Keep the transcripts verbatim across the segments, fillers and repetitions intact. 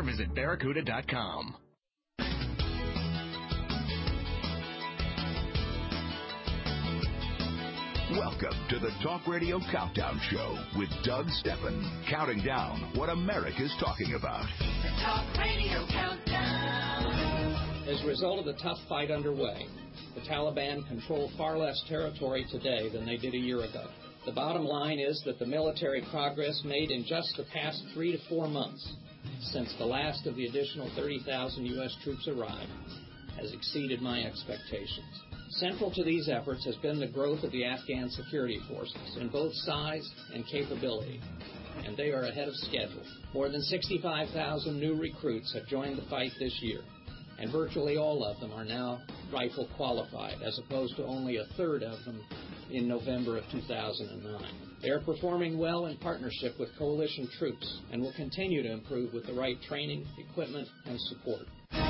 Visit Barracuda dot com. Welcome to the Talk Radio Countdown Show with Doug Steffen, counting down what America's talking about. The Talk Radio Countdown. As a result of the tough fight underway, the Taliban control far less territory today than they did a year ago. The bottom line is that the military progress made in just the past three to four months, since the last of the additional thirty thousand U S troops arrived, has exceeded my expectations. Central to these efforts has been the growth of the Afghan security forces in both size and capability, and they are ahead of schedule. More than sixty-five thousand new recruits have joined the fight this year, and virtually all of them are now rifle qualified, as opposed to only a third of them in November of two thousand nine. They are performing well in partnership with coalition troops and will continue to improve with the right training, equipment, and support.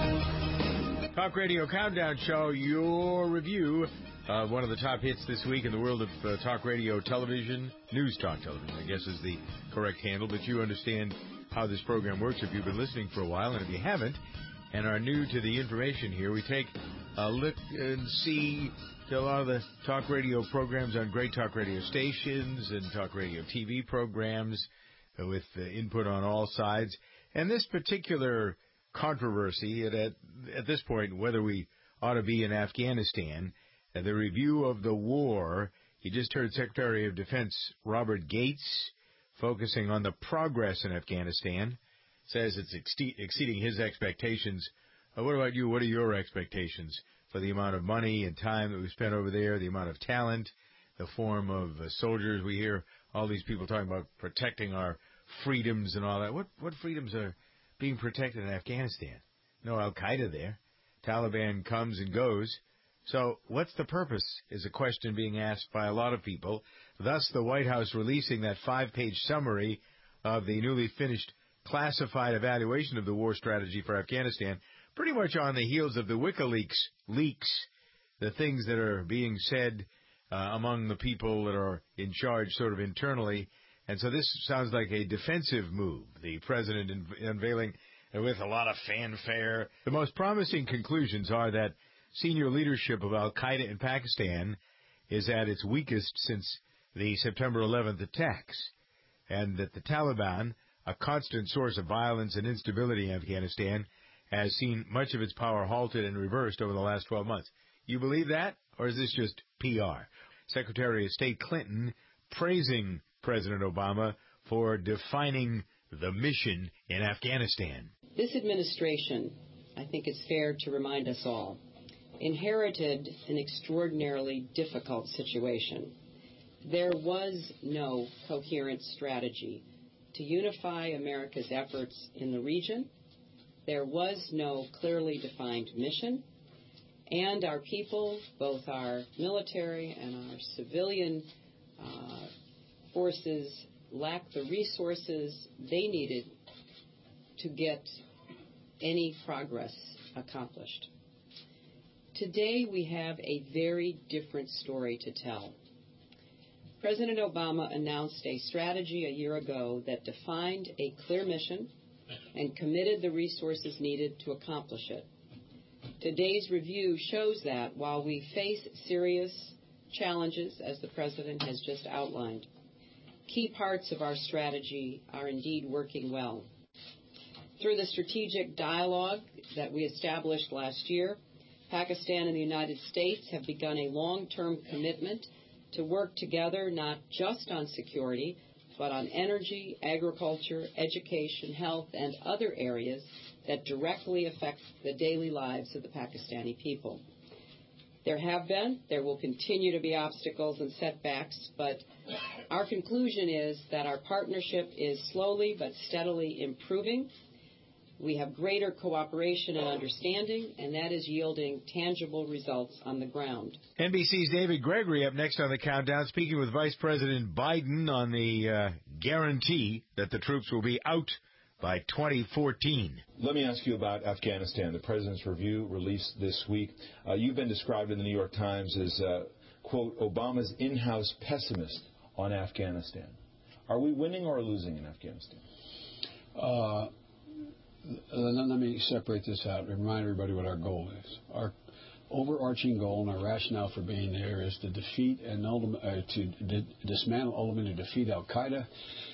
Talk Radio Countdown Show, your review of one of the top hits this week in the world of uh, talk radio television, news talk television, I guess is the correct handle, but you understand how this program works if you've been listening for a while, and if you haven't and are new to the information here, we take a look and see to a lot of the talk radio programs on great talk radio stations and talk radio T V programs uh, with uh, input on all sides. And this particular controversy at, at at this point, whether we ought to be in Afghanistan, uh, the review of the war. You just heard Secretary of Defense Robert Gates focusing on the progress in Afghanistan. Says it's ex- exceeding his expectations. Uh, what about you? What are your expectations for the amount of money and time that we spent over there, the amount of talent, the form of uh, soldiers? We hear all these people talking about protecting our freedoms and all that. What what freedoms are being protected in Afghanistan? No Al-Qaeda there. Taliban comes and goes. So what's the purpose is a question being asked by a lot of people. Thus, the White House releasing that five-page summary of the newly finished classified evaluation of the war strategy for Afghanistan, pretty much on the heels of the WikiLeaks leaks, the things that are being said uh, among the people that are in charge sort of internally. And so this sounds like a defensive move, the president unve- unveiling with a lot of fanfare. The most promising conclusions are that senior leadership of Al-Qaeda in Pakistan is at its weakest since the September eleventh attacks, and that the Taliban, a constant source of violence and instability in Afghanistan, has seen much of its power halted and reversed over the last twelve months. You believe that, or is this just P R? Secretary of State Clinton praising President Obama for defining the mission in Afghanistan. This administration, I think it's fair to remind us all, inherited an extraordinarily difficult situation. There was no coherent strategy to unify America's efforts in the region. There was no clearly defined mission, and our people, both our military and our civilian uh, forces, lacked the resources they needed to get any progress accomplished. Today we have a very different story to tell. President Obama announced a strategy a year ago that defined a clear mission and committed the resources needed to accomplish it. Today's review shows that while we face serious challenges, as the President has just outlined, key parts of our strategy are indeed working well. Through the strategic dialogue that we established last year, Pakistan and the United States have begun a long-term commitment to work together not just on security, but on energy, agriculture, education, health, and other areas that directly affect the daily lives of the Pakistani people. There have been, there will continue to be obstacles and setbacks, but our conclusion is that our partnership is slowly but steadily improving. We have greater cooperation and understanding, and that is yielding tangible results on the ground. N B C's David Gregory up next on the countdown, speaking with Vice President Biden on the uh, guarantee that the troops will be out by twenty fourteen. Let me ask you about Afghanistan. The President's review released this week. Uh, you've been described in the New York Times as, uh, quote, Obama's in-house pessimist on Afghanistan. Are we winning or losing in Afghanistan? Uh, let, let me separate this out and remind everybody what our goal is. Our overarching goal and our rationale for being there is to defeat and ultimate, uh, to di- dismantle, ultimately defeat Al Qaeda,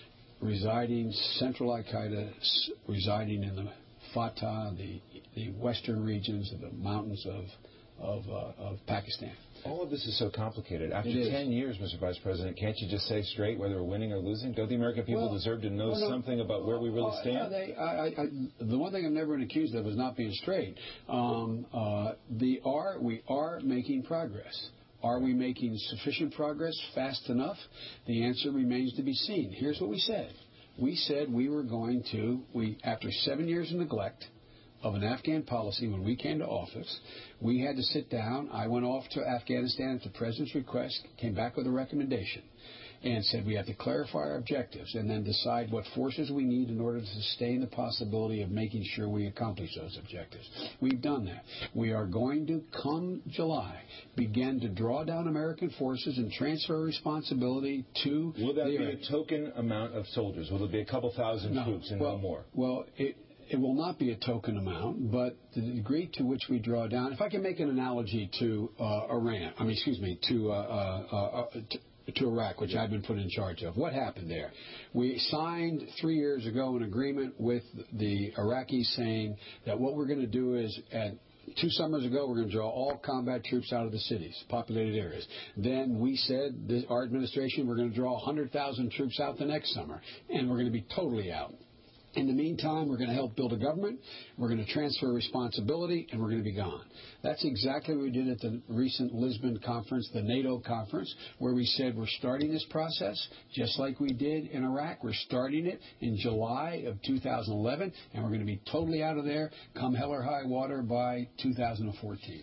residing Central Al Qaeda, s- residing in the Fatah, the the western regions of the mountains of of, uh, of Pakistan. All of this is so complicated. After It ten years, Mister Vice President, can't you just say straight whether we're winning or losing? Don't the American people well, deserve to know well, no, something about where we really uh, stand? They, I, I, the one thing I've never been accused of is not being straight. Um, uh, the are we are making progress. Are we making sufficient progress fast enough? The answer remains to be seen. Here's what we said. We said we were going to, we after seven years of neglect of an Afghan policy when we came to office, we had to sit down. I went off to Afghanistan at the President's request, came back with a recommendation, and said we have to clarify our objectives and then decide what forces we need in order to sustain the possibility of making sure we accomplish those objectives. We've done that. We are going to, come July, begin to draw down American forces and transfer responsibility to Will that the be a token amount of soldiers? Will it be a couple thousand no, troops and well, no more? Well, it, it will not be a token amount, but the degree to which we draw down, if I can make an analogy to uh, Iran, I mean, excuse me, to, uh, uh, uh, to, to Iraq, which I've been put in charge of. What happened there? We signed three years ago an agreement with the Iraqis saying that what we're going to do is at Two summers ago, we're going to draw all combat troops out of the cities, populated areas. Then we said, this, our administration, we're going to draw one hundred thousand troops out the next summer, and we're going to be totally out. In the meantime, we're going to help build a government, we're going to transfer responsibility, and we're going to be gone. That's exactly what we did at the recent Lisbon conference, the NATO conference, where we said we're starting this process just like we did in Iraq. We're starting it in July of two thousand eleven, and we're going to be totally out of there come hell or high water by two thousand fourteen.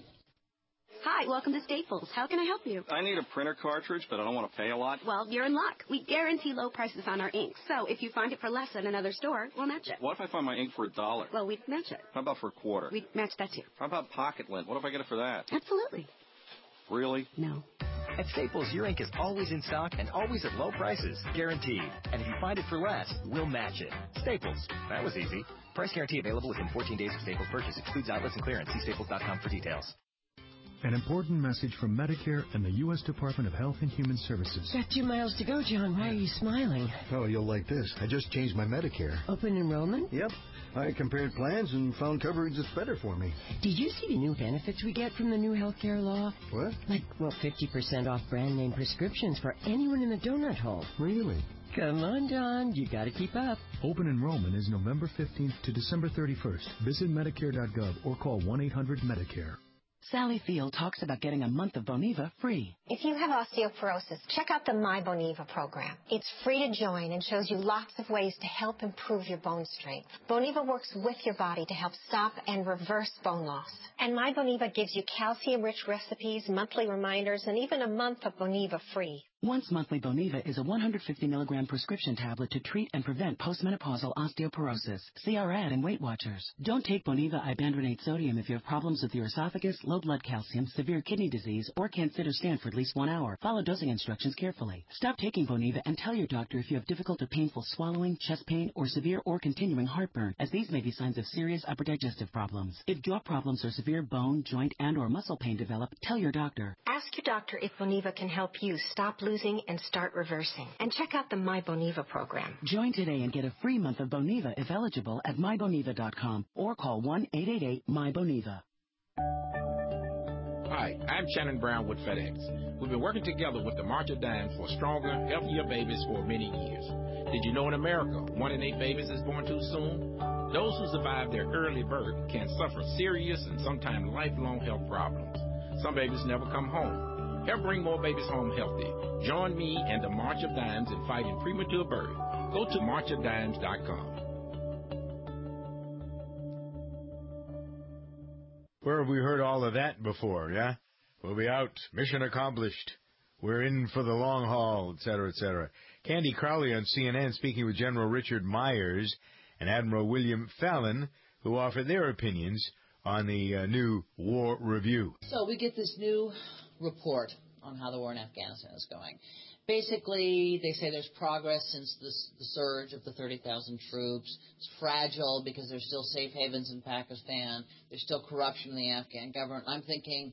Hi, welcome to Staples. How can I help you? I need a printer cartridge, but I don't want to pay a lot. Well, you're in luck. We guarantee low prices on our ink. So if you find it for less at another store, we'll match it. What if I find my ink for a dollar? Well, we'd match it. How about for a quarter? We'd match that too. How about pocket lint? What if I get it for that? Absolutely. Really? No. At Staples, your ink is always in stock and always at low prices. Guaranteed. And if you find it for less, we'll match it. Staples. That was easy. Price guarantee available within fourteen days of Staples purchase. Excludes outlets and clearance. See staples dot com for details. An important message from Medicare and the U S Department of Health and Human Services. Got two miles to go, John. Why are you smiling? Oh, you'll like this. I just changed my Medicare. Open enrollment? Yep. I compared plans and found coverage that's better for me. Did you see the new benefits we get from the new health care law? What? Like, well, fifty percent off brand name prescriptions for anyone in the donut hole. Really? Come on, John. You got to keep up. Open enrollment is November fifteenth to December thirty-first. Visit Medicare dot gov or call one eight hundred Medicare. Sally Field talks about getting a month of Boniva free. If you have osteoporosis, check out the My Boniva program. It's free to join and shows you lots of ways to help improve your bone strength. Boniva works with your body to help stop and reverse bone loss. And My Boniva gives you calcium-rich recipes, monthly reminders, and even a month of Boniva free. Once monthly Boniva is a one hundred fifty milligram prescription tablet to treat and prevent postmenopausal osteoporosis. See our ad in Weight Watchers. Don't take Boniva ibandronate sodium if you have problems with your esophagus, low blood calcium, severe kidney disease, or can't sit or stand for at least one hour. Follow dosing instructions carefully. Stop taking Boniva and tell your doctor if you have difficult or painful swallowing, chest pain, or severe or continuing heartburn, as these may be signs of serious upper digestive problems. If jaw problems or severe bone, joint, and or muscle pain develop, tell your doctor. Ask your doctor if Boniva can help you stop losing and start reversing. And check out the My Boniva program. Join today and get a free month of Boniva if eligible at my boniva dot com or call one eight eight eight my boniva. Hi, I'm Shannon Brown with FedEx. We've been working together with the March of Dimes for stronger, healthier babies for many years. Did you know in America, one in eight babies is born too soon? Those who survive their early birth can suffer serious and sometimes lifelong health problems. Some babies never come home. Help bring more babies home healthy. Join me and the March of Dimes in fighting premature birth. Go to march of dimes dot com. Where have we heard all of that before, yeah? We'll be out. Mission accomplished. We're in for the long haul, et cetera, et cetera. Candy Crowley on C N N speaking with General Richard Myers and Admiral William Fallon, who offer their opinions on the uh, new war review. So we get this new report on how the war in Afghanistan is going. Basically, they say there's progress since this, the surge of the thirty thousand troops. It's fragile because there's still safe havens in Pakistan. There's still corruption in the Afghan government. I'm thinking,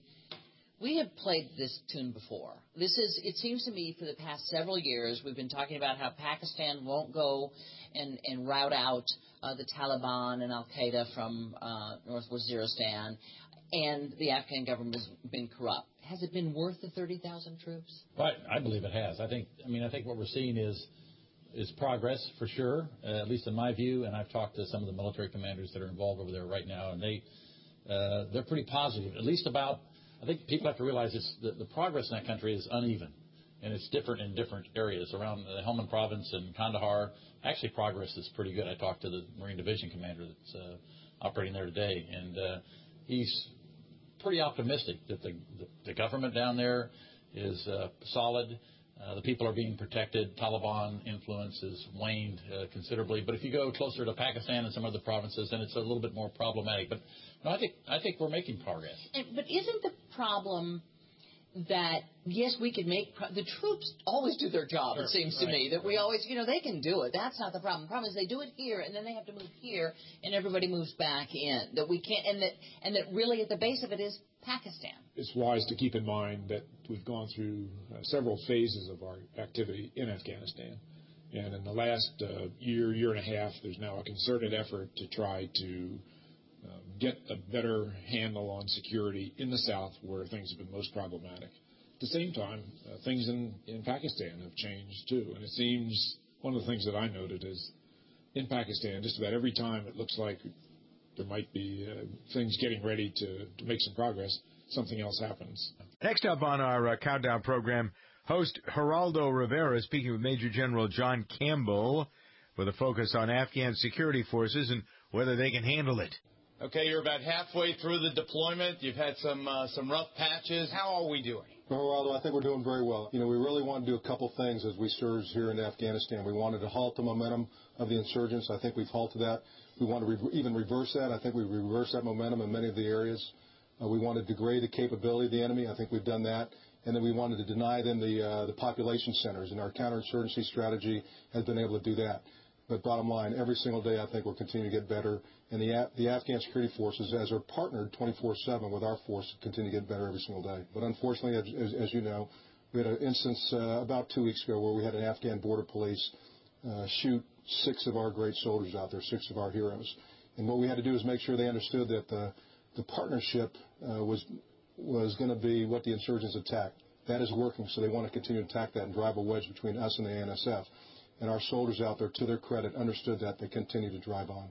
we have played this tune before. This is, it seems to me, for the past several years, we've been talking about how Pakistan won't go and, and rout out uh, the Taliban and Al-Qaeda from uh, North Waziristan, and the Afghan government has been corrupt. Has it been worth the thirty thousand troops? Well, I believe it has. I think. I mean, I think what we're seeing is is progress for sure, uh, at least in my view. And I've talked to some of the military commanders that are involved over there right now, and they uh, they're pretty positive, at least about. I think people have to realize this, the, the progress in that country is uneven, and it's different in different areas. Around the Helmand province and Kandahar, actually progress is pretty good. I talked to the Marine Division commander that's uh, operating there today, and uh, he's pretty optimistic that the, the, the government down there is uh, solid. Uh, the people are being protected. Taliban influence has waned uh, considerably. But if you go closer to Pakistan and some other provinces, then it's a little bit more problematic. But no, I think I think we're making progress. And, but isn't the problem that, yes, we can make pro- – the troops always do their job, sure, it seems to right. me, that we always – you know, they can do it. That's not the problem. The problem is they do it here, and then they have to move here, and everybody moves back in. That we can't – and that and that really at the base of it is Pakistan. It's wise to keep in mind that we've gone through uh, several phases of our activity in Afghanistan. And in the last uh, year, year and a half, there's now a concerted effort to try to uh, get a better handle on security in the south where things have been most problematic. At the same time, uh, things in, in Pakistan have changed too. And it seems one of the things that I noted is in Pakistan, just about every time it looks like there might be uh, things getting ready to, to make some progress, something else happens. Next up on our uh, countdown program, host Geraldo Rivera speaking with Major General John Campbell with a focus on Afghan security forces and whether they can handle it. Okay, you're about halfway through the deployment. You've had some uh, some rough patches. How are we doing? Well, Geraldo, I think we're doing very well. You know, we really want to do a couple things as we surge here in Afghanistan. We wanted to halt the momentum of the insurgents. I think we've halted that. We want to re- even reverse that. I think we've reversed that momentum in many of the areas. Uh, we want to degrade the capability of the enemy. I think we've done that. And then we wanted to deny them the uh, the population centers. And our counterinsurgency strategy has been able to do that. But bottom line, every single day I think we'll continue to get better. And the Af- the Afghan security forces, as are partnered twenty-four seven with our force, continue to get better every single day. But unfortunately, as, as, as you know, we had an instance uh, about two weeks ago where we had an Afghan border police uh, shoot six of our great soldiers out there, six of our heroes. And what we had to do is make sure they understood that the, the partnership uh, was was going to be what the insurgents attacked. That is working, so they want to continue to attack that and drive a wedge between us and the A N S F. And our soldiers out there, to their credit, understood that. They continue to drive on.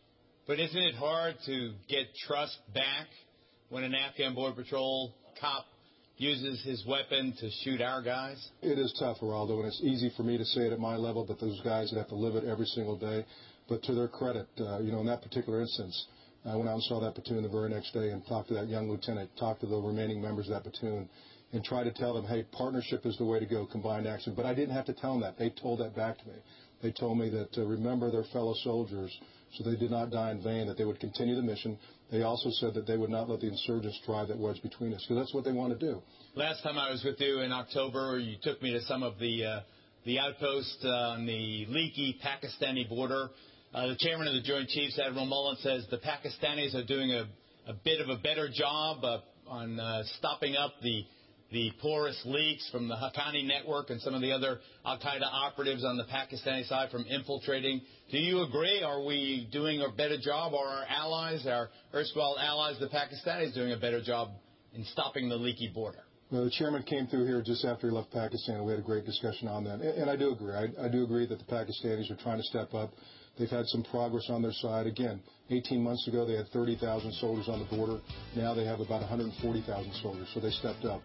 But isn't it hard to get trust back when an Afghan Border Patrol cop uses his weapon to shoot our guys? It is tough, Geraldo, and it's easy for me to say it at my level, but those guys that have to live it every single day. But to their credit, uh, you know, in that particular instance, I went out and saw that platoon the very next day and talked to that young lieutenant, talked to the remaining members of that platoon, and tried to tell them, hey, partnership is the way to go, combined action. But I didn't have to tell them that. They told that back to me. They told me that to remember their fellow soldiers so they did not die in vain, that they would continue the mission. They also said that they would not let the insurgents drive that wedge between us, because that's what they want to do. Last time I was with you in October, you took me to some of the uh, the outposts uh, on the leaky Pakistani border. Uh, the chairman of the Joint Chiefs, Admiral Mullen, says the Pakistanis are doing a, a bit of a better job uh, on uh, stopping up the the porous leaks from the Haqqani network and some of the other al-Qaeda operatives on the Pakistani side from infiltrating. Do you agree? Are we doing a better job? Are our allies, our erstwhile allies, the Pakistanis, doing a better job in stopping the leaky border? Well, the chairman came through here just after he left Pakistan, and we had a great discussion on that. And, and I do agree. I, I do agree that the Pakistanis are trying to step up. They've had some progress on their side. Again, eighteen months ago, they had thirty thousand soldiers on the border. Now they have about one hundred forty thousand soldiers, so they stepped up.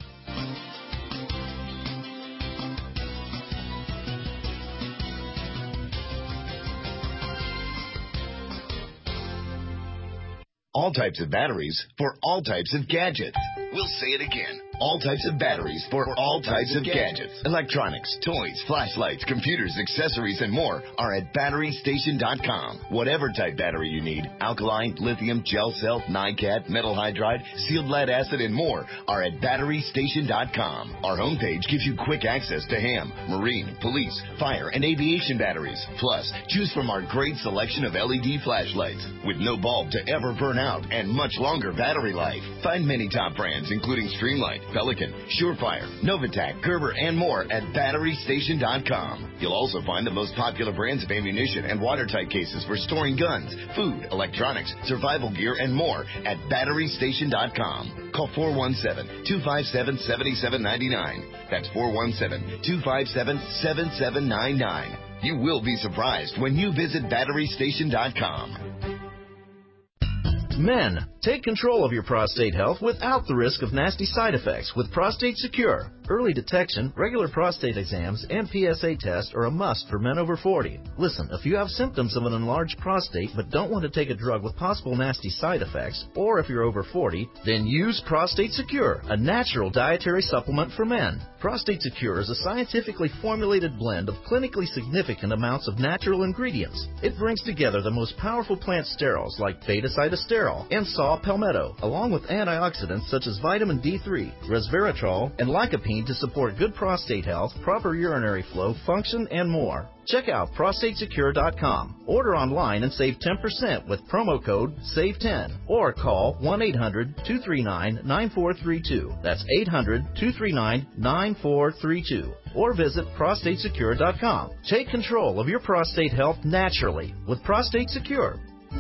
All types of batteries for all types of gadgets. We'll say it again. All types of batteries for all types of gadgets. Electronics, toys, flashlights, computers, accessories, and more are at battery station dot com. Whatever type battery you need, alkaline, lithium, gel cell, NiCad, metal hydride, sealed lead acid, and more are at battery station dot com. Our homepage gives you quick access to ham, marine, police, fire, and aviation batteries. Plus, choose from our great selection of L E D flashlights with no bulb to ever burn out and much longer battery life. Find many top brands including Streamlight, Pelican, Surefire, Novitec, Gerber, and more at battery station dot com. You'll also find the most popular brands of ammunition and watertight cases for storing guns, food, electronics, survival gear, and more at battery station dot com. Call four one seven, two five seven, seven seven nine nine. That's four one seven, two five seven, seven seven nine nine. You will be surprised when you visit battery station dot com. Men, take control of your prostate health without the risk of nasty side effects with Prostate Secure. Early detection, regular prostate exams, and P S A tests are a must for men over forty. Listen, if you have symptoms of an enlarged prostate but don't want to take a drug with possible nasty side effects, or if you're over forty, then use Prostate Secure, a natural dietary supplement for men. Prostate Secure is a scientifically formulated blend of clinically significant amounts of natural ingredients. It brings together the most powerful plant sterols like beta-cytosterol and saw palmetto, along with antioxidants such as vitamin D three, resveratrol, and lycopene to support good prostate health, proper urinary flow, function, and more. Check out prostate secure dot com. Order online and save ten percent with promo code save ten or call one eight hundred, two three nine, nine four three two. That's eight hundred, two three nine, nine four three two. Or visit prostate secure dot com. Take control of your prostate health naturally with Prostate Secure.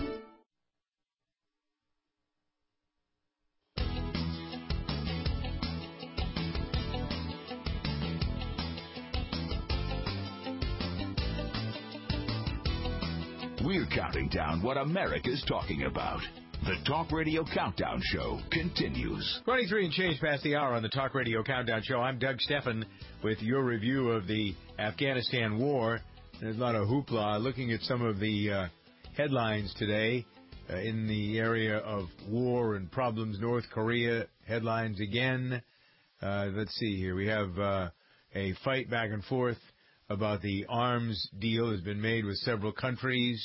We're counting down what America's talking about. The Talk Radio Countdown Show continues. twenty-three and change past the hour on the Talk Radio Countdown Show. I'm Doug Steffen with your review of the Afghanistan war. There's a lot of hoopla looking at some of the uh, headlines today uh, in the area of war and problems. North Korea headlines again. Uh, let's see here. We have uh, a fight back and forth about the arms deal has been made with several countries.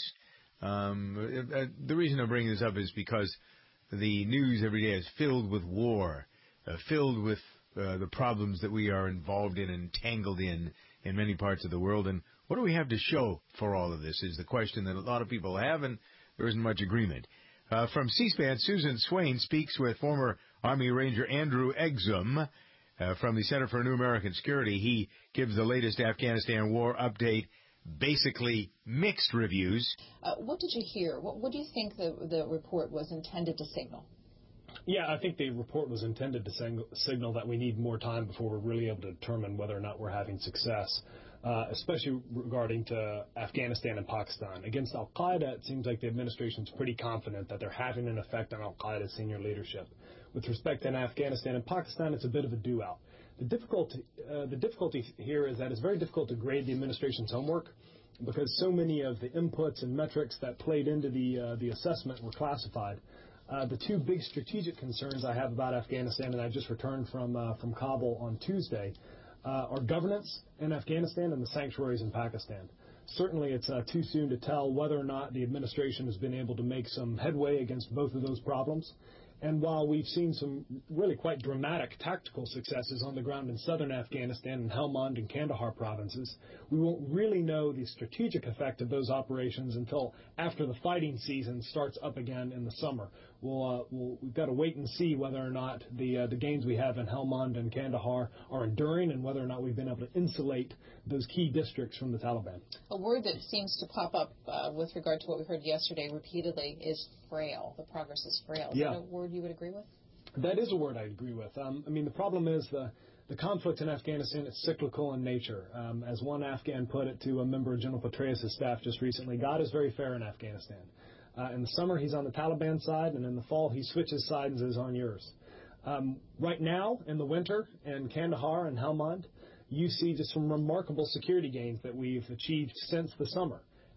Um, uh, the reason I'm bringing this up is because the news every day is filled with war, uh, filled with uh, the problems that we are involved in and tangled in in many parts of the world. And what do we have to show for all of this is the question that a lot of people have, and there isn't much agreement. Uh, from C-SPAN, Susan Swain speaks with former Army Ranger Andrew Exum uh, from the Center for New American Security. He gives the latest Afghanistan war update, basically mixed reviews. Uh, what did you hear? What, what do you think the, the report was intended to signal? Yeah, I think the report was intended to sing, signal that we need more time before we're really able to determine whether or not we're having success, uh, especially regarding to Afghanistan and Pakistan. Against al-Qaeda, it seems like the administration's pretty confident that they're having an effect on al-Qaeda's senior leadership. With respect to Afghanistan and Pakistan, it's a bit of a do-out. The difficulty, uh, the difficulty here is that it's very difficult to grade the administration's homework because so many of the inputs and metrics that played into the uh, the assessment were classified. Uh, the two big strategic concerns I have about Afghanistan, and I just returned from uh, from Kabul on Tuesday, uh, are governance in Afghanistan and the sanctuaries in Pakistan. Certainly, it's uh, too soon to tell whether or not the administration has been able to make some headway against both of those problems. And while we've seen some really quite dramatic tactical successes on the ground in southern Afghanistan and Helmand and Kandahar provinces, we won't really know the strategic effect of those operations until after the fighting season starts up again in the summer. We'll, uh, we'll, we've got to wait and see whether or not the uh, the gains we have in Helmand and Kandahar are enduring and whether or not we've been able to insulate those key districts from the Taliban. A word that seems to pop up uh, with regard to what we heard yesterday repeatedly is frail. The progress is frail. Is yeah. that a word you would agree with? That is a word I agree with. Um, I mean, the problem is the the conflict in Afghanistan is cyclical in nature. Um, as one Afghan put it to a member of General Petraeus' staff just recently, God is very fair in Afghanistan. Uh, in the summer, he's on the Taliban side, and in the fall, he switches sides and is on yours. Um, right now, in the winter, in Kandahar and Helmand, you see just some remarkable security gains that we've achieved since the summer.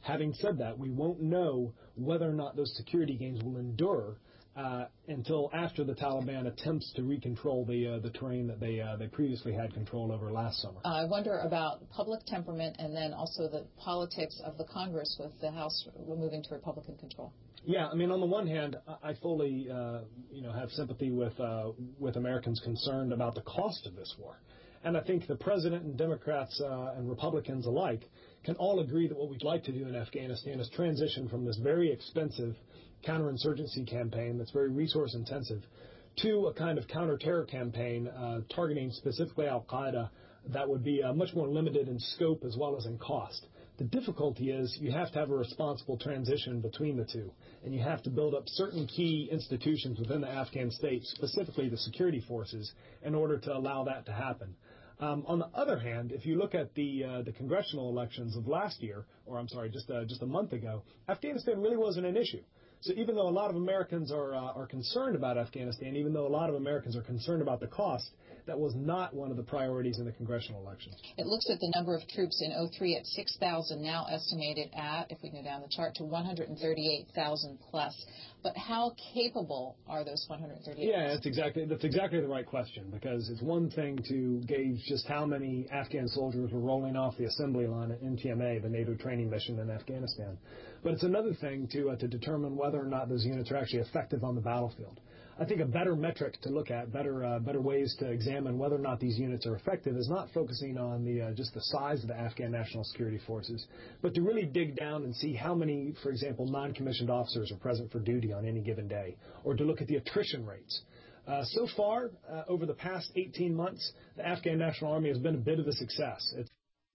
Having said that, we won't know whether or not those security gains will endure uh, until after the Taliban attempts to recontrol the uh, the terrain that they uh, they previously had control over last summer. Uh, I wonder about public temperament and then also the politics of the Congress with the House moving to Republican control. Yeah, I mean, on the one hand, I fully, uh, you know, have sympathy with uh, with Americans concerned about the cost of this war, and I think the president and Democrats uh, and Republicans alike can all agree that what we'd like to do in Afghanistan is transition from this very expensive counterinsurgency campaign that's very resource intensive to a kind of counter-terror campaign uh, targeting specifically Al-Qaeda that would be uh, much more limited in scope as well as in cost. The difficulty is you have to have a responsible transition between the two, and you have to build up certain key institutions within the Afghan state, specifically the security forces, in order to allow that to happen. Um, on the other hand, if you look at the uh, the congressional elections of last year, or I'm sorry, just uh, just a month ago, Afghanistan really wasn't an issue. So even though a lot of Americans are uh, are concerned about Afghanistan, even though a lot of Americans are concerned about the cost, that was not one of the priorities in the congressional elections. It looks at the number of troops in oh three at six thousand, now estimated at, if we go down the chart, to one hundred thirty-eight thousand plus. But how capable are those one hundred thirty-eight? Yeah, that's exactly that's exactly the right question, because it's one thing to gauge just how many Afghan soldiers were rolling off the assembly line at N T M A, the NATO training mission in Afghanistan. But it's another thing to uh, to determine whether or not those units are actually effective on the battlefield. I think a better metric to look at, better uh, better ways to examine whether or not these units are effective is not focusing on the uh, just the size of the Afghan National Security Forces, but to really dig down and see how many, for example, non-commissioned officers are present for duty on any given day, or to look at the attrition rates. Uh, so far, uh, over the past eighteen months, the Afghan National Army has been a bit of a success. It's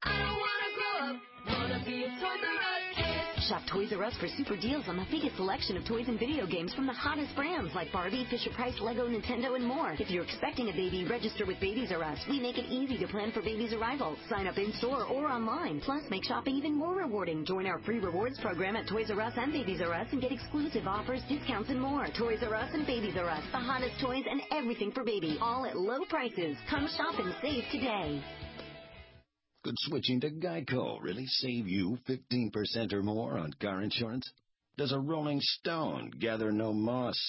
Shop Toys R Us for super deals on the biggest selection of toys and video games from the hottest brands like Barbie, Fisher-Price, Lego, Nintendo, and more. If you're expecting a baby, register with Babies R Us. We make it easy to plan for baby's arrival. Sign up in-store or online. Plus, make shopping even more rewarding. Join our free rewards program at Toys R Us and Babies R Us and get exclusive offers, discounts, and more. Toys R Us and Babies R Us. The hottest toys and everything for baby. All at low prices. Come shop and save today. Could switching to Geico really save you fifteen percent or more on car insurance? Does a rolling stone gather no moss?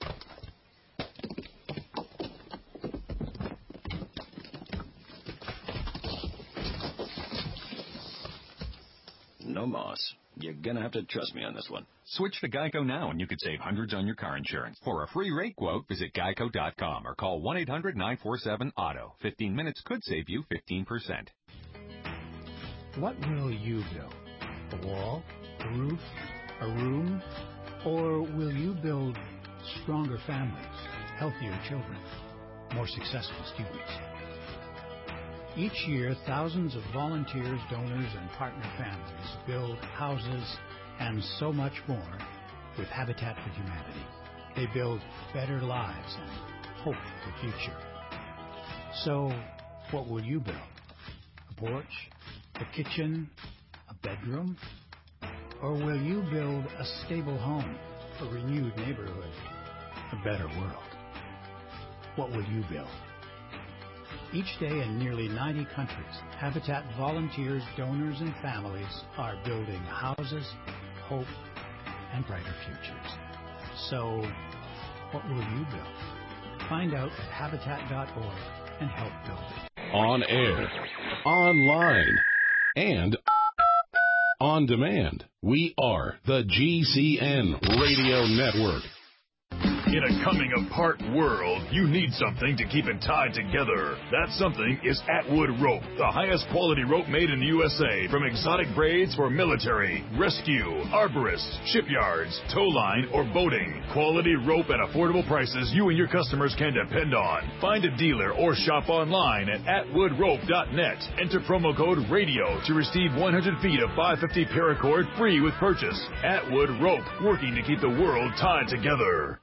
No moss. You're gonna have to trust me on this one. Switch to Geico now and you could save hundreds on your car insurance. For a free rate quote, visit geico dot com or call one eight hundred nine four seven auto. fifteen minutes could save you fifteen percent. What will you build? A wall? A roof? A room? Or will you build stronger families, healthier children, more successful students? Each year, thousands of volunteers, donors, and partner families build houses and so much more with Habitat for Humanity. They build better lives and hope for the future. So, what will you build? A porch? A kitchen, a bedroom? Or will you build a stable home, a renewed neighborhood, a better world? What will you build? Each day in nearly ninety countries, Habitat volunteers, donors, and families are building houses, hope, and brighter futures. So, what will you build? Find out at habitat dot org and help build it. On air, online, and on demand. We are the G C N Radio Network. In a coming-apart world, you need something to keep it tied together. That something is Atwood Rope, the highest quality rope made in the U S A. From exotic braids for military, rescue, arborists, shipyards, tow line, or boating. Quality rope at affordable prices you and your customers can depend on. Find a dealer or shop online at atwood rope dot net. Enter promo code RADIO to receive one hundred feet of five fifty paracord free with purchase. Atwood Rope, working to keep the world tied together. Hi, this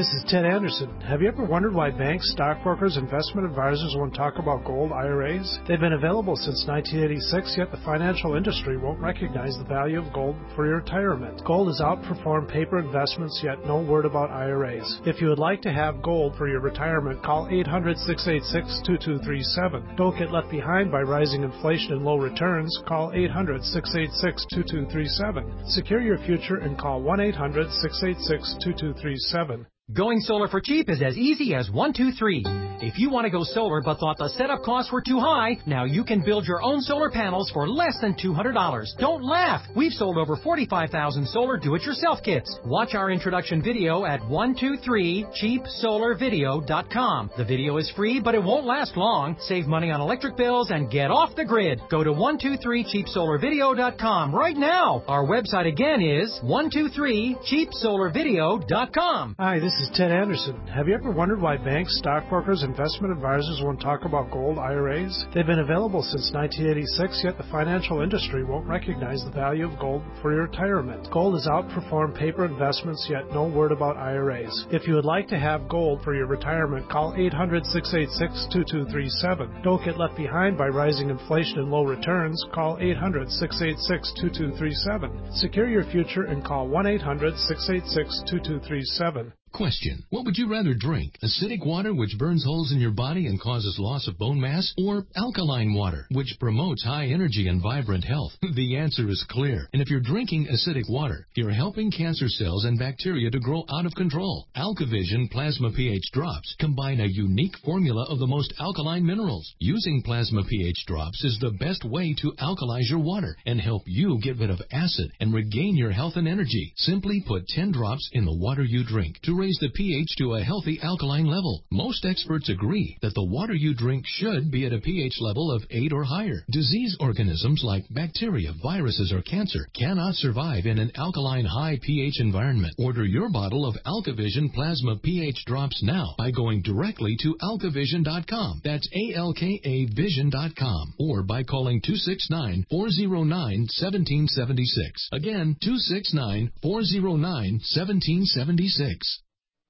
is Ted Anderson. Have you ever wondered why banks, stockbrokers, investment advisors won't talk about gold I R As? They've been available since nineteen eighty-six, yet the financial industry won't recognize the value of gold for your retirement. Gold has outperformed paper investments, yet no word about I R As. If you would like to have gold for your retirement, call eight hundred, six eight six, two two three seven. Don't get left behind by rising inflation and low returns. Call eight hundred, six eight six, two two three seven. Secure your future and call one eight hundred, six eight six, two two three seven. Going solar for cheap is as easy as one, two, three. If you want to go solar but thought the setup costs were too high, now you can build your own solar panels for less than two hundred dollars. Don't laugh! We've sold over forty-five thousand solar do-it-yourself kits. Watch our introduction video at one two three cheap solar video dot com. The video is free, but it won't last long. Save money on electric bills and get off the grid. Go to one two three cheap solar video dot com right now. Our website again is one two three cheap solar video dot com. Hi, this is Ted Anderson. Have you ever wondered why banks, stockbrokers, investment advisors won't talk about gold I R As? They've been available since nineteen eighty-six, yet the financial industry won't recognize the value of gold for your retirement. Gold has outperformed paper investments, yet no word about I R As. If you would like to have gold for your retirement, call eight hundred, six eight six, two two three seven. Don't get left behind by rising inflation and low returns. Call eight hundred, six eight six, two two three seven. Secure your future and call one eight hundred, six eight six, two two three seven. Question. What would you rather drink? Acidic water, which burns holes in your body and causes loss of bone mass? Or alkaline water, which promotes high energy and vibrant health? The answer is clear. And if you're drinking acidic water, you're helping cancer cells and bacteria to grow out of control. AlkaVision Plasma pH Drops combine a unique formula of the most alkaline minerals. Using Plasma pH Drops is the best way to alkalize your water and help you get rid of acid and regain your health and energy. Simply put ten drops in the water you drink to raise the pH to a healthy alkaline level. Most experts agree that the water you drink should be at a pH level of eight or higher. Disease organisms like bacteria, viruses, or cancer cannot survive in an alkaline high pH environment. Order your bottle of AlkaVision Plasma pH Drops now by going directly to alka vision dot com. That's A L K A vision dot com. Or by calling two six nine, four zero nine, one seven seven six. Again, two six nine, four zero nine, one seven seven six.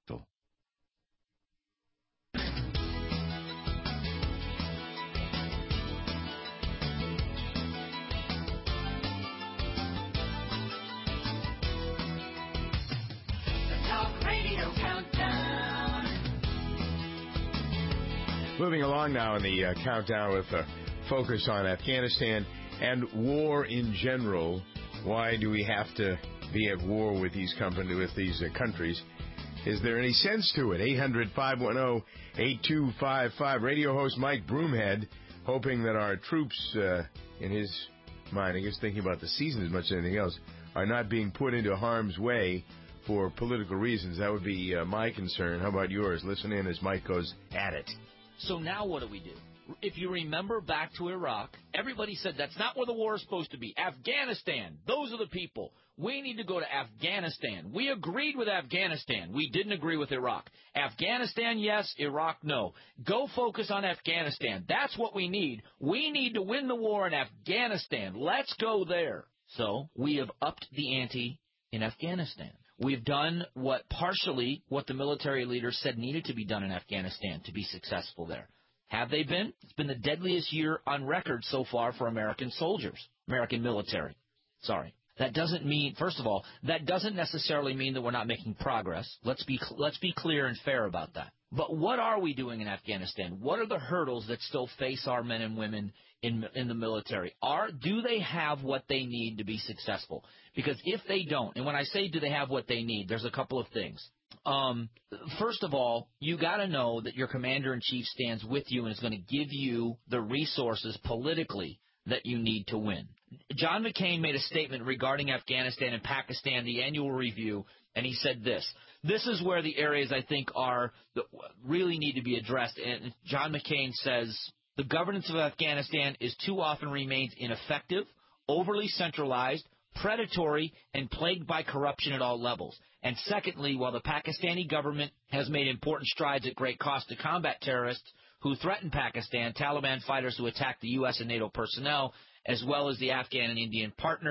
Moving along now in the uh, countdown with a focus on Afghanistan and war in general. Why do we have to be at war with these company, with these uh, countries? Is there any sense to it? eight hundred, five one zero, eight two five five. Radio host Mike Broomhead hoping that our troops, uh, in his mind, I guess thinking about the season as much as anything else, are not being put into harm's way for political reasons. That would be uh, my concern. How about yours? Listen in as Mike goes at it. So now what do we do? If you remember back to Iraq, everybody said that's not where the war is supposed to be. Afghanistan, those are the people. We need to go to Afghanistan. We agreed with Afghanistan. We didn't agree with Iraq. Afghanistan, yes. Iraq, no. Go focus on Afghanistan. That's what we need. We need to win the war in Afghanistan. Let's go there. So we have upped the ante in Afghanistan. We've done what partially what the military leaders said needed to be done in Afghanistan to be successful there. Have they been? It's been the deadliest year on record so far for American soldiers, American military. Sorry. That doesn't mean, first of all, that doesn't necessarily mean that we're not making progress. Let's be let's be clear and fair about that. But what are we doing in Afghanistan? What are the hurdles that still face our men and women in in the military? Are do they have what they need to be successful? Because if they don't, and when I say do they have what they need, there's a couple of things. Um, first of all, you got to know that your commander-in-chief stands with you and is going to give you the resources politically that you need to win. John McCain made a statement regarding Afghanistan and Pakistan, the annual review, and he said this. This is where the areas I think are really need to be addressed. And John McCain says the governance of Afghanistan is too often remains ineffective, overly centralized, predatory, and plagued by corruption at all levels. And secondly, while the Pakistani government has made important strides at great cost to combat terrorists who threaten Pakistan, Taliban fighters who attack the U S and NATO personnel, as well as the Afghan and Indian partners,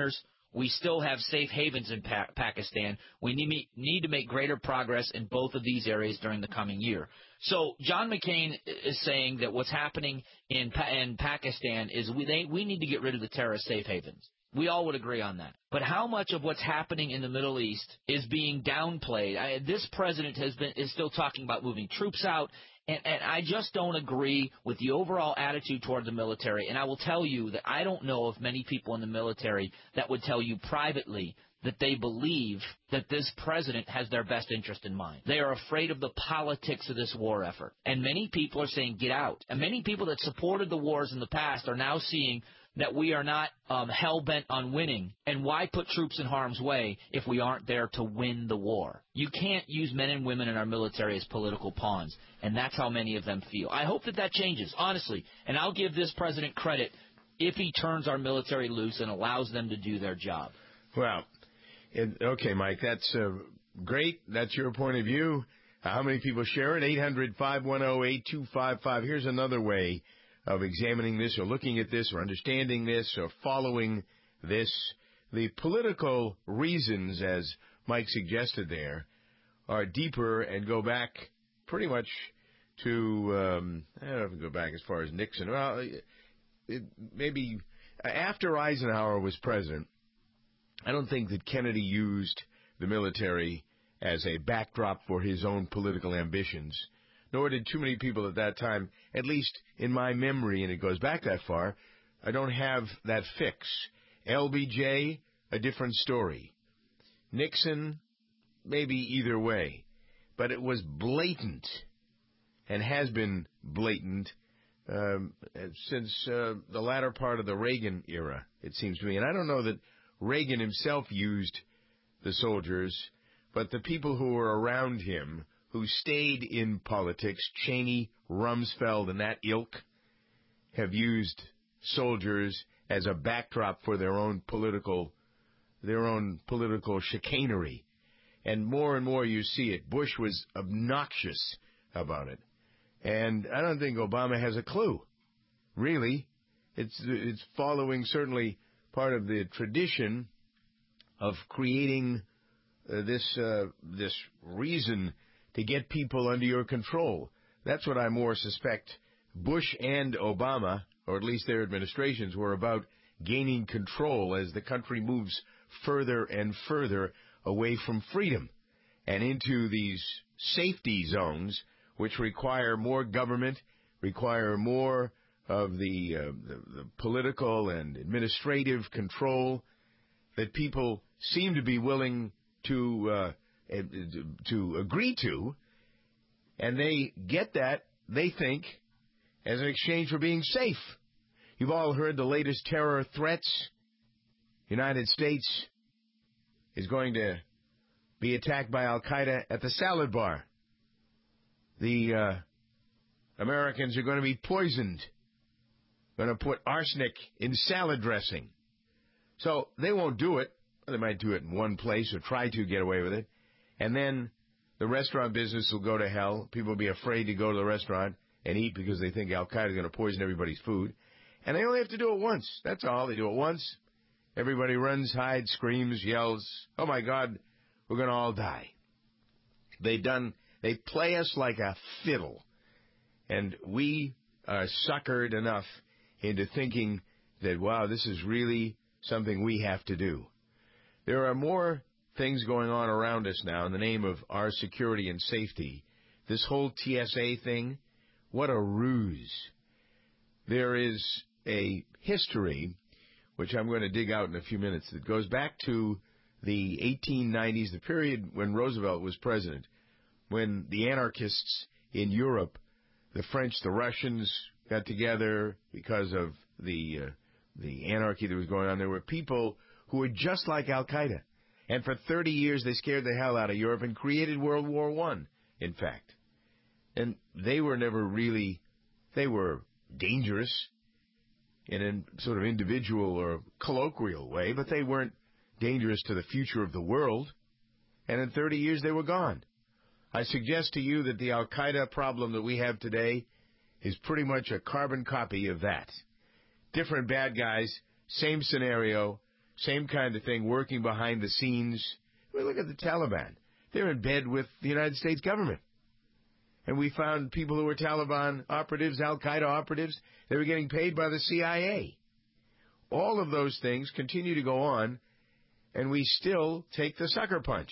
We still have safe havens in pa- Pakistan. We need, need to make greater progress in both of these areas during the coming year. So John McCain is saying that what's happening in, pa- in Pakistan is we, they, we need to get rid of the terrorist safe havens. We all would agree on that. But how much of what's happening in the Middle East is being downplayed? I, this president has been is still talking about moving troops out, and, and I just don't agree with the overall attitude toward the military. And I will tell you that I don't know of many people in the military that would tell you privately that they believe that this president has their best interest in mind. They are afraid of the politics of this war effort. And many people are saying, get out. And many people that supported the wars in the past are now seeing that we are not um, hell-bent on winning. And why put troops in harm's way if we aren't there to win the war? You can't use men and women in our military as political pawns, and that's how many of them feel. I hope that that changes, honestly. And I'll give this president credit if he turns our military loose and allows them to do their job. Well, it, okay, Mike, that's uh, great. That's your point of view. Uh, how many people share it? eight hundred, five one zero, eight two five five. Here's another way of examining this or looking at this or understanding this or following this. The political reasons, as Mike suggested there, are deeper and go back pretty much to, um, I don't know if we go back as far as Nixon. Well, it, it, maybe after Eisenhower was president, I don't think that Kennedy used the military as a backdrop for his own political ambitions, nor did too many people at that time, at least in my memory, and it goes back that far. I don't have that fix. L B J, a different story. Nixon, maybe either way. But it was blatant, and has been blatant um, since uh, the latter part of the Reagan era, it seems to me. And I don't know that Reagan himself used the soldiers, but the people who were around him, who stayed in politics, Cheney, Rumsfeld, and that ilk, have used soldiers as a backdrop for their own political, their own political chicanery. And more and more you see it. Bush was obnoxious about it. And I don't think Obama has a clue, really. It's, it's following certainly part of the tradition of creating uh, this, uh, this reason to get people under your control. That's what I more suspect Bush and Obama, or at least their administrations, were about, gaining control as the country moves further and further away from freedom and into these safety zones, which require more government, require more of the, uh, the, the political and administrative control that people seem to be willing to uh, to agree to, and they get that, they think, as an exchange for being safe. You've all heard the latest terror threats. United States is going to be attacked by Al-Qaeda at the salad bar. The uh, Americans are going to be poisoned, going to put arsenic in salad dressing. So they won't do it. They might do it in one place or try to get away with it. And then the restaurant business will go to hell. People will be afraid to go to the restaurant and eat because they think Al-Qaeda is going to poison everybody's food. And they only have to do it once. That's all. They do it once. Everybody runs, hides, screams, yells, oh, my God, we're going to all die. They done. They play us like a fiddle. And we are suckered enough into thinking that, wow, this is really something we have to do. There are more things going on around us now in the name of our security and safety. This whole T S A thing, what a ruse. There is a history, which I'm going to dig out in a few minutes, that goes back to the eighteen nineties, the period when Roosevelt was president, when the anarchists in Europe, the French, the Russians, got together because of the uh, the anarchy that was going on. There were people who were just like Al-Qaeda. And for thirty years, they scared the hell out of Europe and created World War One, in fact. And they were never really, they were dangerous in a sort of individual or colloquial way, but they weren't dangerous to the future of the world. And in thirty years, they were gone. I suggest to you that the Al-Qaeda problem that we have today is pretty much a carbon copy of that. Different bad guys, same scenario, Same kind of thing, working behind the scenes. I mean, look at the Taliban. They're in bed with the United States government. And we found people who were Taliban operatives, Al-Qaeda operatives. They were getting paid by the C I A. All of those things continue to go on, and we still take the sucker punch.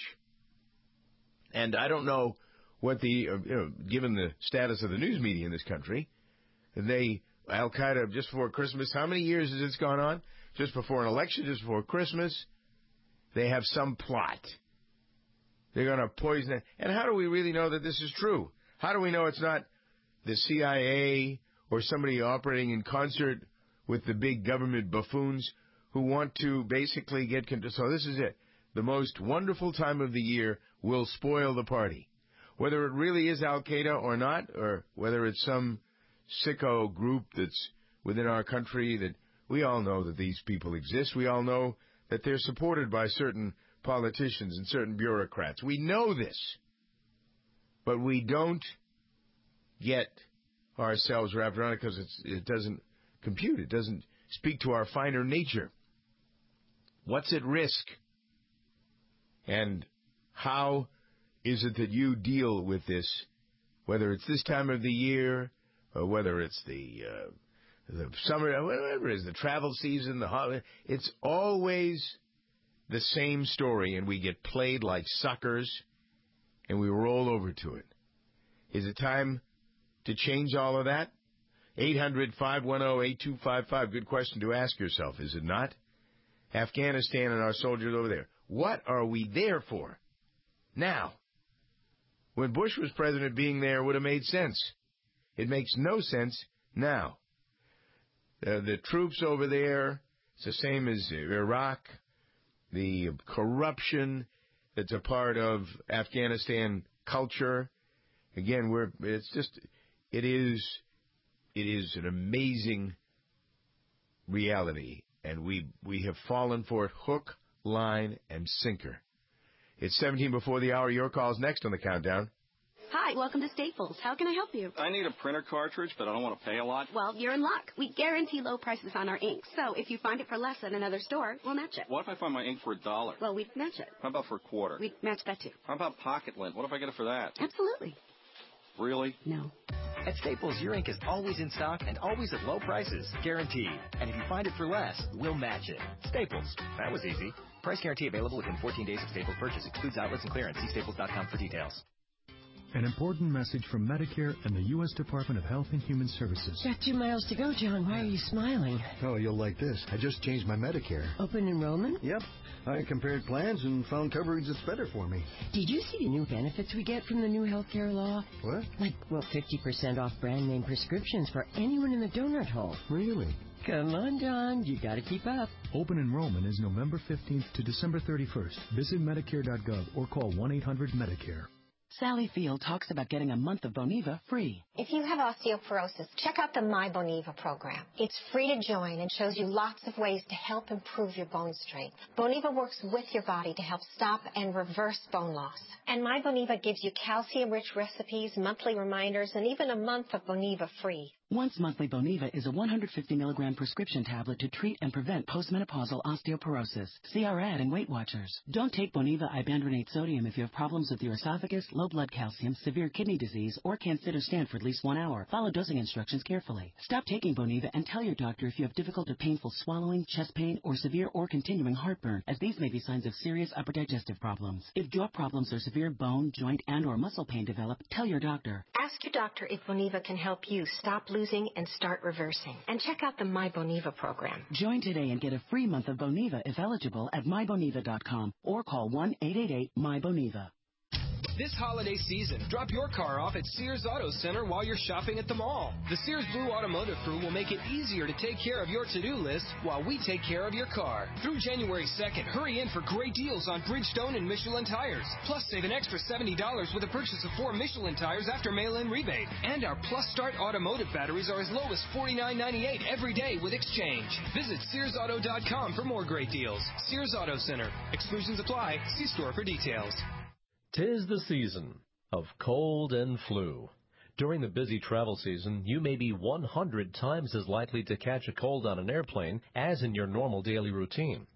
And I don't know what the, you know, given the status of the news media in this country, they, Al-Qaeda, just before Christmas, how many years has this gone on? Just before an election, just before Christmas, they have some plot. They're going to poison it. And how do we really know that this is true? How do we know it's not the C I A or somebody operating in concert with the big government buffoons who want to basically get control? So this is it. The most wonderful time of the year will spoil the party. Whether it really is Al-Qaeda or not, or whether it's some sicko group that's within our country, that we all know that these people exist. We all know that they're supported by certain politicians and certain bureaucrats. We know this. But we don't get ourselves wrapped around it because it's, it doesn't compute. It doesn't speak to our finer nature. What's at risk? And how is it that you deal with this, whether it's this time of the year or whether it's the uh, the summer, whatever it is, the travel season, the holiday? It's always the same story, and we get played like suckers, and we roll over to it. Is it time to change all of that? eight hundred, five one zero, eight two five five. Good question to ask yourself, is it not? Afghanistan and our soldiers over there. What are we there for? Now, when Bush was president, being there would have made sense. It makes no sense now. Uh, the troops over there, it's the same as Iraq. The corruption that's a part of Afghanistan culture. Again, we're it's just it is it is an amazing reality, and we we have fallen for it hook, line, and sinker. It's seventeen before the hour. Your call's next on the countdown. Hi, welcome to Staples. How can I help you? I need a printer cartridge, but I don't want to pay a lot. Well, you're in luck. We guarantee low prices on our ink. So if you find it for less than another store, we'll match it. What if I find my ink for a dollar? Well, we'd match it. How about for a quarter? We'd match that too. How about pocket lint? What if I get it for that? Absolutely. Really? No. At Staples, your ink is always in stock and always at low prices. Guaranteed. And if you find it for less, we'll match it. Staples. That was easy. Price guarantee available within fourteen days of Staples purchase. Excludes outlets and clearance. See staples dot com for details. An important message from Medicare and the U S Department of Health and Human Services. Got two miles to go, John. Why are you smiling? Oh, you'll like this. I just changed my Medicare. Open enrollment? Yep. I compared plans and found coverage that's better for me. Did you see the new benefits we get from the new health care law? What? Like, well, fifty percent off brand name prescriptions for anyone in the donut hole. Really? Come on, John. You gotta keep up. Open enrollment is November fifteenth to December thirty-first. Visit Medicare dot gov or call one eight hundred Medicare. Sally Field talks about getting a month of Boniva free. If you have osteoporosis, check out the My Boniva program. It's free to join and shows you lots of ways to help improve your bone strength. Boniva works with your body to help stop and reverse bone loss. And My Boniva gives you calcium-rich recipes, monthly reminders, and even a month of Boniva free. Once monthly Boniva is a one hundred fifty milligram prescription tablet to treat and prevent postmenopausal osteoporosis. See our ad in Weight Watchers. Don't take Boniva ibandronate sodium if you have problems with your esophagus, low blood calcium, severe kidney disease, or can't sit or stand for at least one hour. Follow dosing instructions carefully. Stop taking Boniva and tell your doctor if you have difficult or painful swallowing, chest pain, or severe or continuing heartburn, as these may be signs of serious upper digestive problems. If jaw problems or severe bone, joint, and or muscle pain develop, tell your doctor. Ask your doctor if Boniva can help you stop losing and start reversing. And check out the My Boniva program. Join today and get a free month of Boniva if eligible at my boniva dot com or call one eight eight eight M Y Boniva. This holiday season, drop your car off at Sears Auto Center while you're shopping at the mall. The Sears Blue Automotive crew will make it easier to take care of your to-do list while we take care of your car. Through January second, hurry in for great deals on Bridgestone and Michelin tires. Plus, save an extra seventy dollars with a purchase of four Michelin tires after mail-in rebate. And our Plus Start automotive batteries are as low as forty-nine ninety-eight every day with exchange. Visit Sears Auto dot com for more great deals. Sears Auto Center. Exclusions apply. See store for details. 'Tis the season of cold and flu. During the busy travel season, you may be one hundred times as likely to catch a cold on an airplane as in your normal daily routine.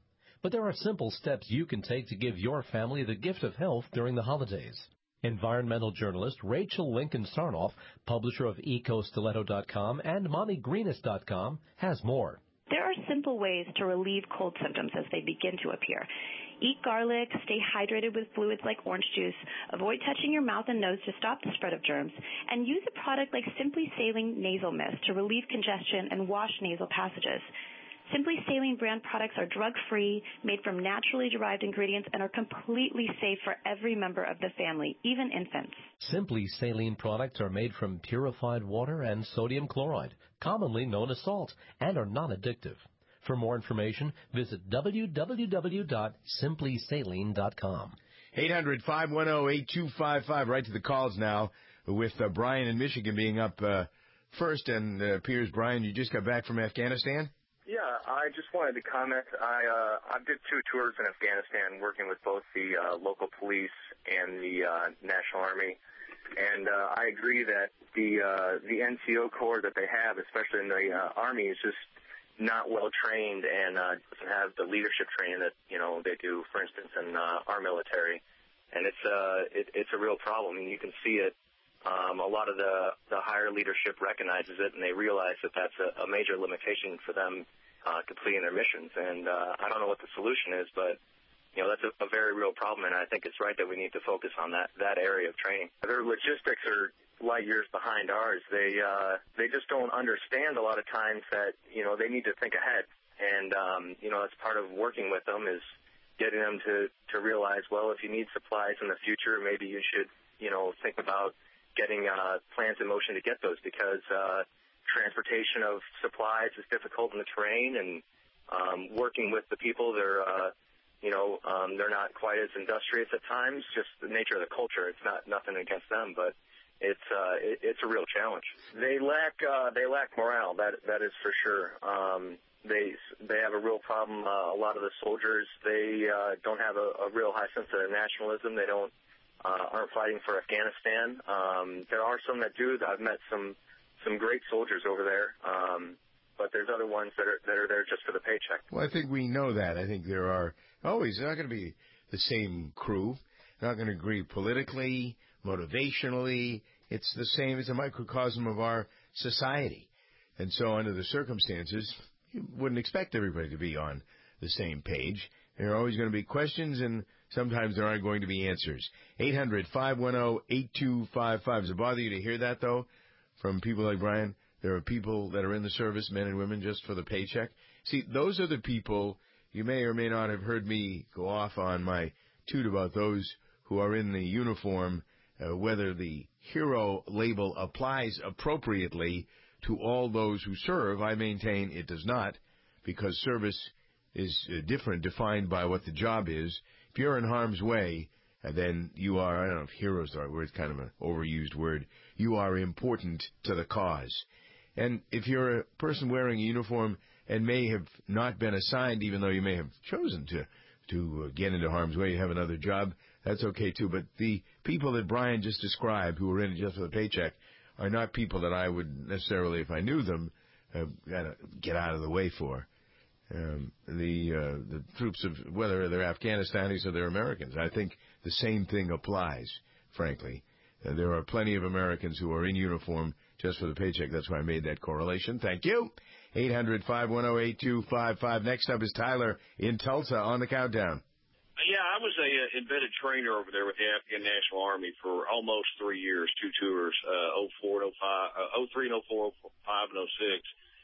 but there are simple steps you can take to give your family the gift of health during the holidays. Environmental journalist Rachel Lincoln Sarnoff, publisher of eco stiletto dot com and mommy greenest dot com, has more. There are simple ways to relieve cold symptoms as they begin to appear. Eat garlic, stay hydrated with fluids like orange juice, avoid touching your mouth and nose to stop the spread of germs, and use a product like Simply Saline Nasal Mist to relieve congestion and wash nasal passages. Simply Saline brand products are drug-free, made from naturally derived ingredients, and are completely safe for every member of the family, even infants. Simply Saline products are made from purified water and sodium chloride, commonly known as salt, and are non-addictive. For more information, visit w w w dot simply saline dot com. eight hundred, five one zero, eight two five five. Right to the calls now, with uh, Brian in Michigan being up uh, first. And uh, appears, Brian, you just got back from Afghanistan? Yeah, I just wanted to comment. I uh, I did two tours in Afghanistan, working with both the uh, local police and the uh, National Army. And uh, I agree that the uh, the N C O Corps that they have, especially in the uh, Army, is just not well trained and uh, doesn't have the leadership training that you know they do, for instance, in uh, our military. And it's uh it, it's a real problem. And you can see it. Um, a lot of the the higher leadership recognizes it, and they realize that that's a, a major limitation for them uh, completing their missions. And uh, I don't know what the solution is, but you know that's a, a very real problem. And I think it's right that we need to focus on that that area of training. Their logistics are light years behind ours. They uh, they just don't understand a lot of times that you know they need to think ahead, and um, you know that's part of working with them is getting them to to realize, well, if you need supplies in the future, maybe you should you know think about getting uh, plans in motion to get those, because uh, transportation of supplies is difficult in the terrain, and um, working with the people, they're uh, you know um, they're not quite as industrious at times. Just the nature of the culture. It's not nothing against them, but It's uh, it, it's a real challenge. They lack uh, they lack morale. That that is for sure. Um, they they have a real problem. Uh, a lot of the soldiers they uh, don't have a, a real high sense of nationalism. They don't uh, aren't fighting for Afghanistan. Um, there are some that do. I've met some some great soldiers over there. Um, but there's other ones that are that are there just for the paycheck. Well, I think we know that. I think there are always not going to be the same crew. They're not going to agree politically, motivationally. It's the same as a microcosm of our society. And so under the circumstances, you wouldn't expect everybody to be on the same page. There are always going to be questions, and sometimes there aren't going to be answers. eight hundred, five one zero, eight two five five. Does it bother you to hear that, though, from people like Brian? There are people that are in the service, men and women, just for the paycheck. See, those are the people, you may or may not have heard me go off on my toot about those who are in the uniform, uh, whether the hero label applies appropriately to all those who serve. I maintain it does not, because service is uh, different, defined by what the job is. If you're in harm's way, uh, then you are, I don't know if heroes are the right word, it's kind of an overused word, you are important to the cause. And if you're a person wearing a uniform and may have not been assigned, even though you may have chosen to, to uh, get into harm's way, you have another job, that's okay, too. But the people that Brian just described, who are in it just for the paycheck, are not people that I would necessarily, if I knew them, uh, gotta get out of the way for. Um, the uh, the troops of, whether they're Afghanistanis or they're Americans, I think the same thing applies, frankly. Uh, there are plenty of Americans who are in uniform just for the paycheck. That's why I made that correlation. Thank you. eight hundred, five one zero, eight two five five. Next up is Tyler in Tulsa on the countdown. Yeah, I was a uh, embedded trainer over there with the Afghan National Army for almost three years, two tours, uh, oh four and oh five, uh, oh three and oh four, oh five and oh six.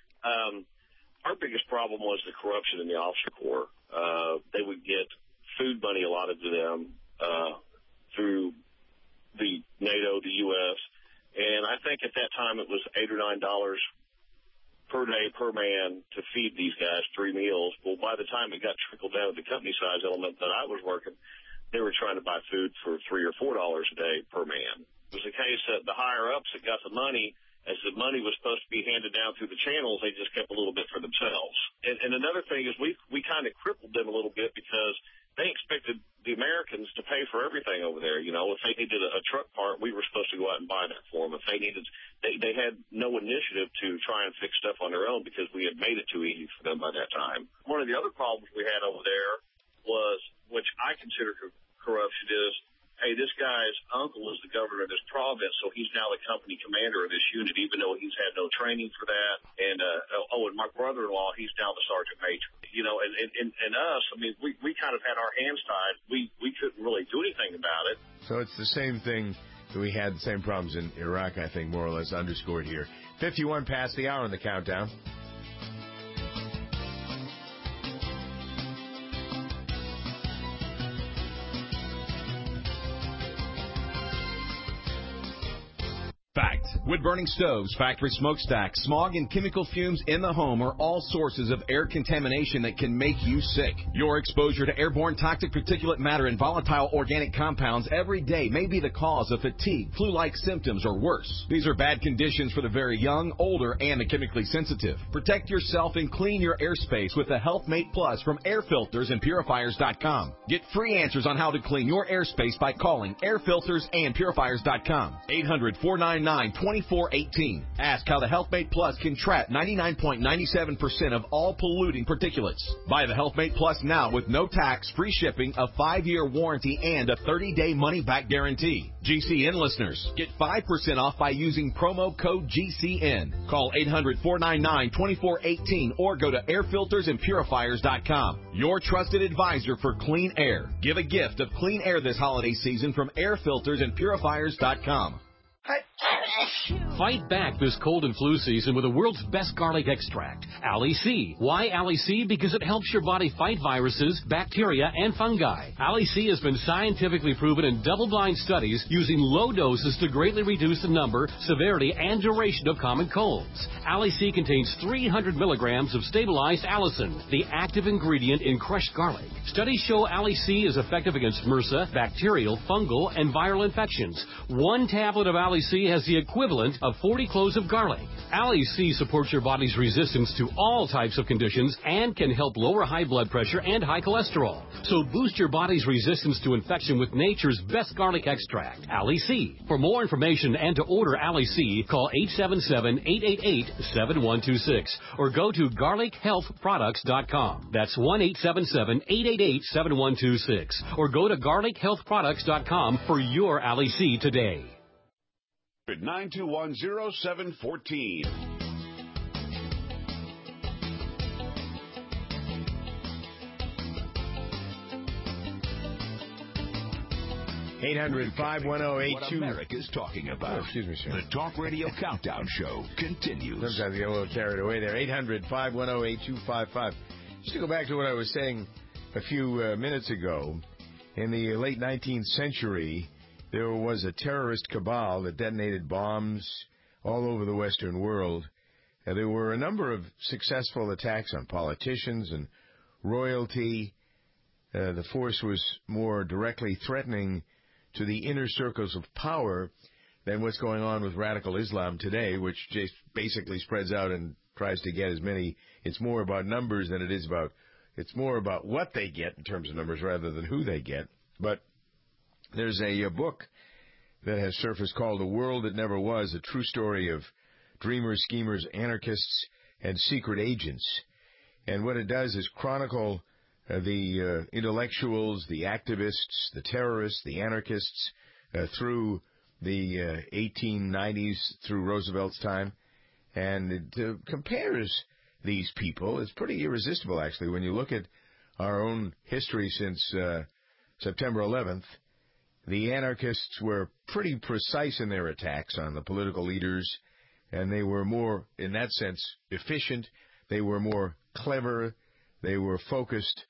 Um, our biggest problem was the corruption in the officer corps. Uh, they would get food money allotted to them uh, through the NATO, the U S, and I think at that time it was eight or nine dollars per day per man to feed these guys three meals. Well, by the time it got trickled down to the company size element that I was working, they were trying to buy food for three or four dollars a day per man. It was the case that the higher ups that got the money, as the money was supposed to be handed down through the channels, they just kept a little bit for themselves. And, and another thing is we we kind of crippled them a little bit because they expected the Americans to pay for everything over there. You know, if they needed a, a truck part, we were supposed to go out and buy that for them. If they needed, they, they had no initiative to try and fix stuff on their own because we had made it too easy for them by that time. One of the other problems we had over there was, which I consider co- corruption, is, hey, this guy's uncle is the governor of this province, so he's now the company commander of this unit, even though he's had no training for that. And, uh, oh, and my brother-in-law, he's now the sergeant major. You know, and, and, and, and us, I mean, we, we kind of had our hands tied. We, we couldn't really do anything about it. So it's the same thing that we had, the same problems in Iraq, I think, more or less underscored here. fifty-one past the hour on the countdown. Fact. Wood-burning stoves, factory smokestacks, smog and chemical fumes in the home are all sources of air contamination that can make you sick. Your exposure to airborne toxic particulate matter and volatile organic compounds every day may be the cause of fatigue, flu-like symptoms, or worse. These are bad conditions for the very young, older, and the chemically sensitive. Protect yourself and clean your airspace with the HealthMate Plus from air filters and purifiers dot com. Get free answers on how to clean your airspace by calling air filters and purifiers dot com. eight hundred, four nine nine, two four one eight. Ask how the HealthMate Plus can trap ninety-nine point nine seven percent of all polluting particulates. Buy the HealthMate Plus now with no tax, free shipping, a five-year warranty, and a thirty-day money-back guarantee. G C N listeners, get five percent off by using promo code G C N. Call eight hundred, four nine nine, two four one eight or go to air filters and purifiers dot com. Your trusted advisor for clean air. Give a gift of clean air this holiday season from air filters and purifiers dot com. Fight back this cold and flu season with the world's best garlic extract, Ali C. Why Ali C? Because it helps your body fight viruses, bacteria, and fungi. Ali C has been scientifically proven in double-blind studies using low doses to greatly reduce the number, severity, and duration of common colds. Ali C contains three hundred milligrams of stabilized allicin, the active ingredient in crushed garlic. Studies show Ali C is effective against MRSA, bacterial, fungal, and viral infections. One tablet of Ali C has the equivalent of forty cloves of garlic. Ali C supports your body's resistance to all types of conditions and can help lower high blood pressure and high cholesterol. So boost your body's resistance to infection with nature's best garlic extract, Ali C. For more information and to order Ali C, call eight seven seven, eight eight eight, seven one two six or go to garlic health products dot com. That's one eight seven seven, eight eight eight, seven one two six or go to garlic health products dot com for your Ali C today. nine two one, zero seven one four. eight hundred, five one zero, eight two. What America's talking about. Oh, excuse me, sir. The Talk Radio Countdown Show continues. Sometimes I get a little carried away there. eight hundred, five one zero, eight two five five. Just to go back to what I was saying a few uh, minutes ago, in the late nineteenth century, there was a terrorist cabal that detonated bombs all over the Western world. Uh, there were a number of successful attacks on politicians and royalty. Uh, the force was more directly threatening to the inner circles of power than what's going on with radical Islam today, which just basically spreads out and tries to get as many. It's more about numbers than it is about, it's more about what they get in terms of numbers rather than who they get. But there's a, a book that has surfaced called The World That Never Was, a true story of dreamers, schemers, anarchists, and secret agents. And what it does is chronicle uh, the uh, intellectuals, the activists, the terrorists, the anarchists uh, through the uh, eighteen nineties, through Roosevelt's time. And it uh, compares these people. It's pretty irresistible, actually, when you look at our own history since uh, September eleventh. The anarchists were pretty precise in their attacks on the political leaders, and they were more, in that sense, efficient. They were more clever. They were focused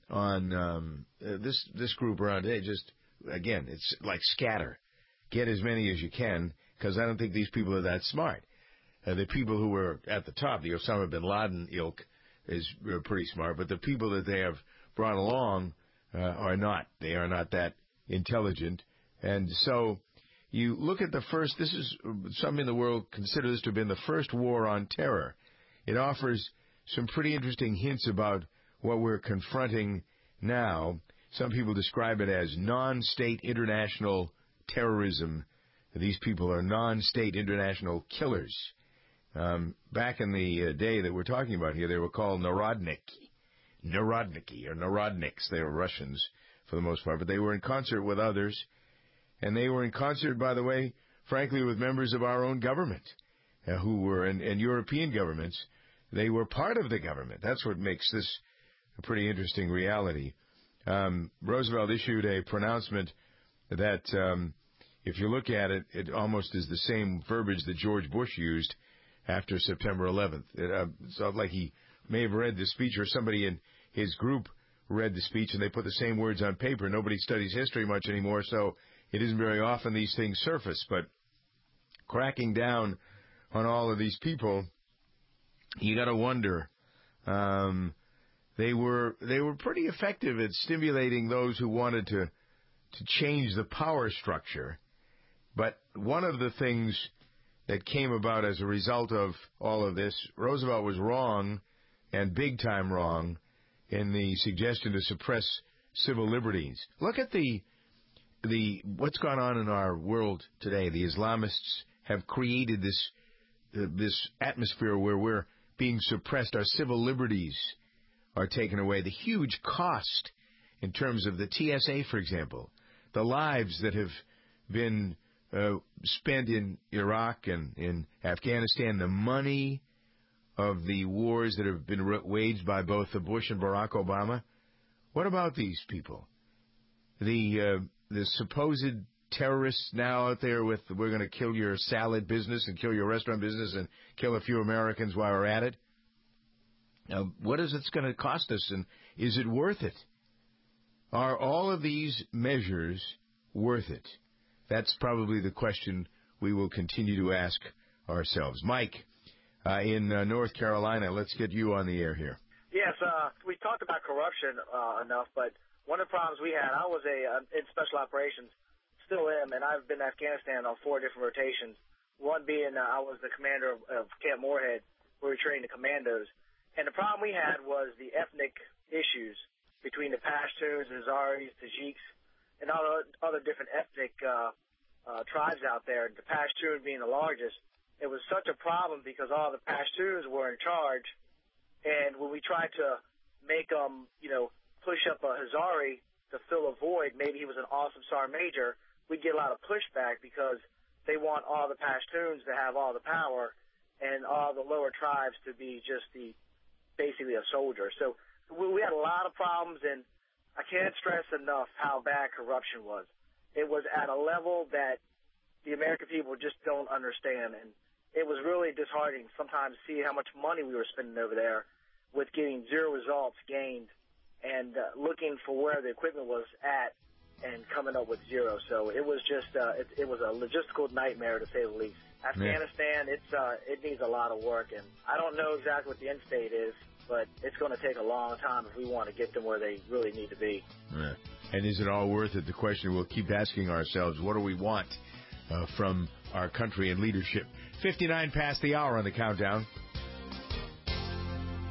on um, uh, this this group around today. Just, again, it's like scatter. Get as many as you can, because I don't think these people are that smart. Uh, the people who were at the top, the Osama bin Laden ilk, is uh, pretty smart, but the people that they have brought along uh, are not. They are not that intelligent. And so you look at the first, this is, some in the world consider this to have been the first war on terror. It offers some pretty interesting hints about what we're confronting now. Some people describe it as non-state international terrorism. These people are non-state international killers. Um, back in the uh, day that we're talking about here, they were called Narodniki. Narodniki or Narodniks. They were Russians for the most part, but they were in concert with others, and they were in concert, by the way, frankly, with members of our own government, uh, who were, and, and European governments. They were part of the government. That's what makes this a pretty interesting reality. Um, Roosevelt issued a pronouncement that, um, if you look at it, it almost is the same verbiage that George Bush used after September eleventh. It uh, sounded like he may have read the speech, or somebody in his group read the speech, and they put the same words on paper. Nobody studies history much anymore, so it isn't very often these things surface. But cracking down on all of these people, you got to wonder. Um, they were they were pretty effective at stimulating those who wanted to to change the power structure. But one of the things that came about as a result of all of this, Roosevelt was wrong, and big time wrong, in the suggestion to suppress civil liberties. Look at the the what's gone on in our world today. The Islamists have created this uh, this atmosphere where we're being suppressed. Our civil liberties are taken away. The huge cost in terms of the T S A, for example, the lives that have been uh, spent in Iraq and in Afghanistan, the money of the wars that have been waged by both the Bush and Barack Obama. What about these people? The uh, the supposed terrorists now out there with, we're going to kill your salad business and kill your restaurant business and kill a few Americans while we're at it. Now, what is it going to cost us, and is it worth it? Are all of these measures worth it? That's probably the question we will continue to ask ourselves. Mike, uh, in uh, North Carolina, let's get you on the air here. Yes, uh, we talked about corruption uh, enough, but one of the problems we had, I was a uh, in special operations, still am, and I've been in Afghanistan on four different rotations. One being uh, I was the commander of, of Camp Moorhead, where we trained the commandos. And the problem we had was the ethnic issues between the Pashtuns, the Hazaris, Tajiks, and all the other different ethnic uh, uh, tribes out there, the Pashtun being the largest. It was such a problem because all the Pashtuns were in charge, and when we tried to make them, you know, push up a Hazari to fill a void, maybe he was an awesome sergeant major, we'd get a lot of pushback because they want all the Pashtuns to have all the power and all the lower tribes to be just the basically a soldier. So we had a lot of problems, and I can't stress enough how bad corruption was. It was at a level that the American people just don't understand, and it was really disheartening sometimes to see how much money we were spending over there with getting zero results gained and uh, looking for where the equipment was at and coming up with zero. So it was just uh, it, it was a logistical nightmare, to say the least. Afghanistan, yeah. it's uh, it needs a lot of work, and I don't know exactly what the end state is, but it's going to take a long time if we want to get them where they really need to be. Yeah. And is it all worth it? The question we'll keep asking ourselves, what do we want uh, from our country and leadership? fifty-nine past the hour on the countdown.